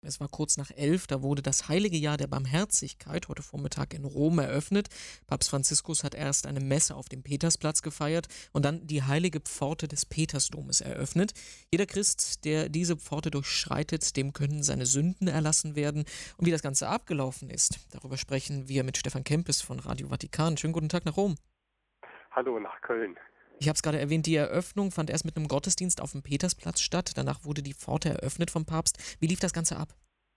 Es war kurz nach 11, da wurde das Heilige Jahr der Barmherzigkeit heute Vormittag in Rom eröffnet. Papst Franziskus hat erst eine Messe auf dem Petersplatz gefeiert und dann die heilige Pforte des Petersdomes eröffnet. Jeder Christ, der diese Pforte durchschreitet, dem können seine Sünden erlassen werden. Und wie das Ganze abgelaufen ist, darüber sprechen wir mit Stefan Kempis von Radio Vatikan. Schönen guten Tag nach Rom. Hallo nach Köln. Ich habe es gerade erwähnt, die Eröffnung fand erst mit einem Gottesdienst auf dem Petersplatz statt. Danach wurde die Pforte eröffnet vom Papst. Wie lief das Ganze ab?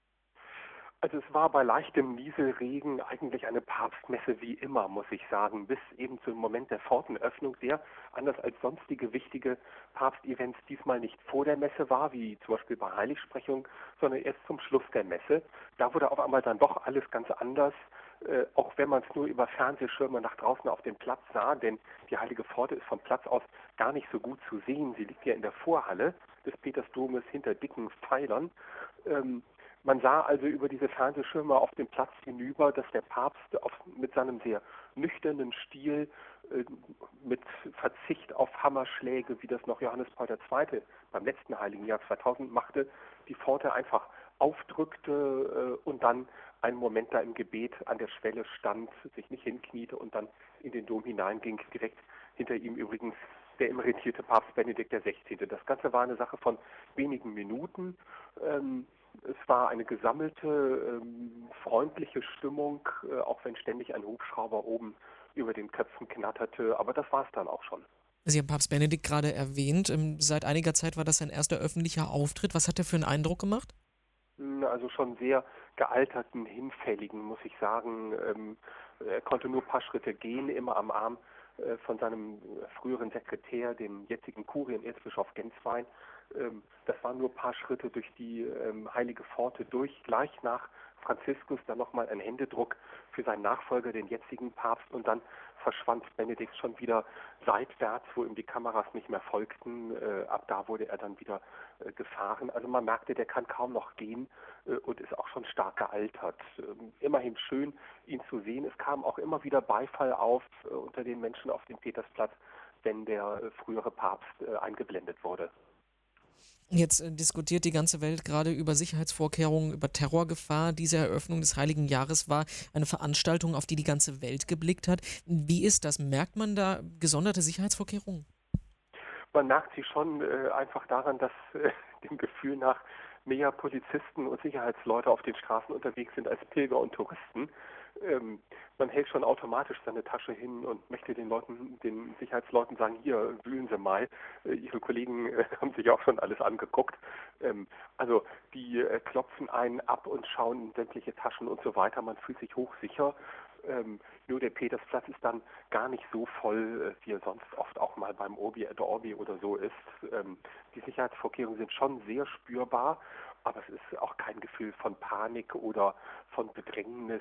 Also es war bei leichtem Nieselregen eigentlich eine Papstmesse wie immer, muss ich sagen, bis eben zum Moment der Pfortenöffnung, der anders als sonstige wichtige Papstevents diesmal nicht vor der Messe war, wie zum Beispiel bei Heiligsprechung, sondern erst zum Schluss der Messe. Da wurde auf einmal dann doch alles ganz anders, auch wenn man es nur über Fernsehschirme nach draußen auf dem Platz sah, denn die Heilige Pforte ist vom Platz aus gar nicht so gut zu sehen. Sie liegt ja in der Vorhalle des Petersdomes hinter dicken Pfeilern. Man sah also über diese Fernsehschirme auf dem Platz hinüber, dass der Papst mit seinem sehr nüchternen Stil, mit Verzicht auf Hammerschläge, wie das noch Johannes Paul II. Beim letzten Heiligen Jahr 2000 machte, die Pforte einfach aufdrückte und dann einen Moment da im Gebet an der Schwelle stand, sich nicht hinkniete und dann in den Dom hineinging, direkt hinter ihm übrigens der emeritierte Papst Benedikt XVI. Das Ganze war eine Sache von wenigen Minuten. Es war eine gesammelte, freundliche Stimmung, auch wenn ständig ein Hubschrauber oben über den Köpfen knatterte. Aber das war es dann auch schon. Sie haben Papst Benedikt gerade erwähnt. Seit einiger Zeit war das sein erster öffentlicher Auftritt. Was hat er für einen Eindruck gemacht? Also schon sehr gealterten, hinfälligen, muss ich sagen. Er konnte nur ein paar Schritte gehen, immer am Arm von seinem früheren Sekretär, dem jetzigen Kurienerzbischof Genswein. Das waren nur ein paar Schritte durch die heilige Pforte durch, gleich nach Franziskus, dann nochmal ein Händedruck für seinen Nachfolger, den jetzigen Papst, und dann verschwand Benedikt schon wieder seitwärts, wo ihm die Kameras nicht mehr folgten. Ab da wurde er dann wieder gefahren. Also man merkte, der kann kaum noch gehen und ist auch schon stark gealtert. Immerhin schön, ihn zu sehen. Es kam auch immer wieder Beifall auf unter den Menschen auf dem Petersplatz, wenn der frühere Papst eingeblendet wurde. Jetzt diskutiert die ganze Welt gerade über Sicherheitsvorkehrungen, über Terrorgefahr. Diese Eröffnung des Heiligen Jahres war eine Veranstaltung, auf die die ganze Welt geblickt hat. Wie ist das? Merkt man da gesonderte Sicherheitsvorkehrungen? Man merkt sie schon einfach daran, dass dem Gefühl nach mehr Polizisten und Sicherheitsleute auf den Straßen unterwegs sind als Pilger und Touristen. Man hält schon automatisch seine Tasche hin und möchte den Sicherheitsleuten sagen, hier, wühlen Sie mal. Ihre Kollegen haben sich auch schon alles angeguckt. Also die klopfen einen ab und schauen in sämtliche Taschen und so weiter. Man fühlt sich hochsicher. Nur der Petersplatz ist dann gar nicht so voll, wie er sonst oft auch mal beim Urbi et Orbi oder so ist. Die Sicherheitsvorkehrungen sind schon sehr spürbar, aber es ist auch kein Gefühl von Panik oder von Bedrängnis.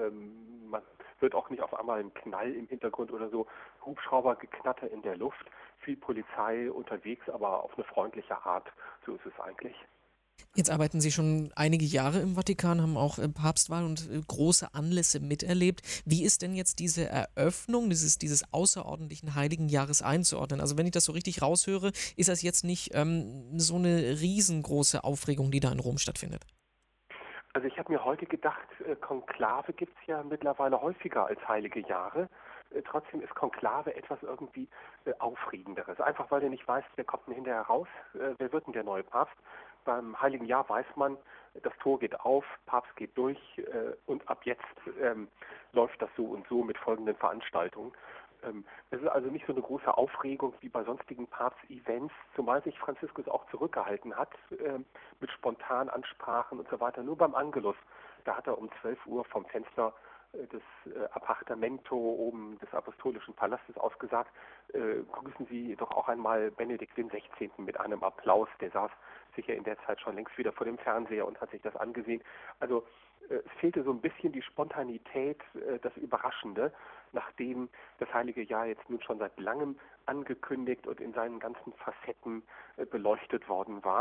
Man wird auch nicht auf einmal ein Knall im Hintergrund oder so. Hubschraubergeknatter in der Luft, viel Polizei unterwegs, aber auf eine freundliche Art. So ist es eigentlich. Jetzt arbeiten Sie schon einige Jahre im Vatikan, haben auch Papstwahl und große Anlässe miterlebt. Wie ist denn jetzt diese Eröffnung dieses außerordentlichen Heiligen Jahres einzuordnen? Also wenn ich das so richtig raushöre, ist das jetzt nicht so eine riesengroße Aufregung, die da in Rom stattfindet? Also ich habe mir heute gedacht, Konklave gibt es ja mittlerweile häufiger als heilige Jahre. Trotzdem ist Konklave etwas irgendwie Aufregenderes. Einfach weil du nicht weißt, wer kommt denn hinterher raus, wer wird denn der neue Papst. Beim Heiligen Jahr weiß man, das Tor geht auf, Papst geht durch und ab jetzt läuft das so und so mit folgenden Veranstaltungen. Es ist also nicht so eine große Aufregung wie bei sonstigen Papst-Events, zumal sich Franziskus auch zurückgehalten hat mit Spontanansprachen und so weiter. Nur beim Angelus, da hat er um 12 Uhr vom Fenster des Appartamento oben des Apostolischen Palastes ausgesagt, grüßen Sie doch auch einmal Benedikt XVI. Mit einem Applaus. Der saß sicher in der Zeit schon längst wieder vor dem Fernseher und hat sich das angesehen. Also es fehlte so ein bisschen die Spontanität, das Überraschende, nachdem das Heilige Jahr jetzt nun schon seit langem angekündigt und in seinen ganzen Facetten beleuchtet worden war.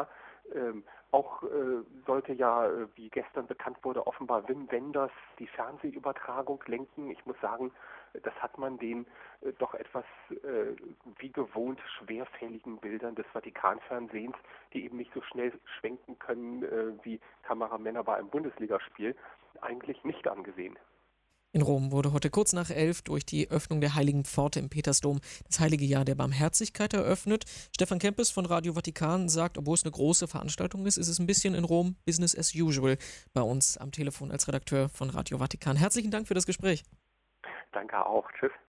Sollte ja, wie gestern bekannt wurde, offenbar Wim Wenders die Fernsehübertragung lenken. Ich muss sagen, das hat man den doch etwas wie gewohnt schwerfälligen Bildern des Vatikanfernsehens, die eben nicht so schnell schwenken können wie Kameramänner bei einem Bundesligaspiel, eigentlich nicht angesehen. In Rom wurde heute kurz nach 11 durch die Öffnung der Heiligen Pforte im Petersdom das Heilige Jahr der Barmherzigkeit eröffnet. Stefan Kempes von Radio Vatikan sagt, obwohl es eine große Veranstaltung ist, ist es ein bisschen in Rom Business as usual bei uns am Telefon als Redakteur von Radio Vatikan. Herzlichen Dank für das Gespräch. Danke auch. Tschüss.